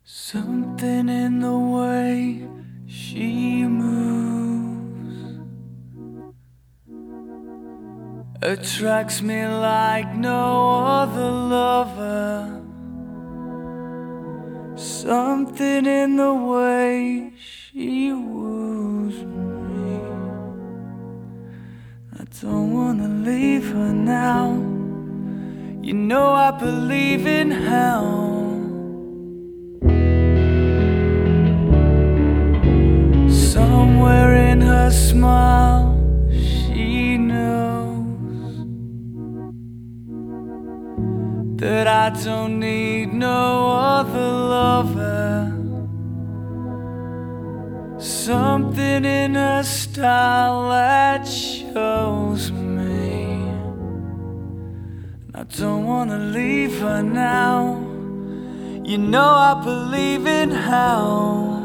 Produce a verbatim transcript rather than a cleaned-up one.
Something in the way she moves attracts me like no other lover. Something in the way she woos me. I don't wanna leave her now. You know I believe in hell. Somewhere in her smile, she knows that I don't need no other lover. Something in her style that shows me I don't wanna leave her now. You know I believe in hell.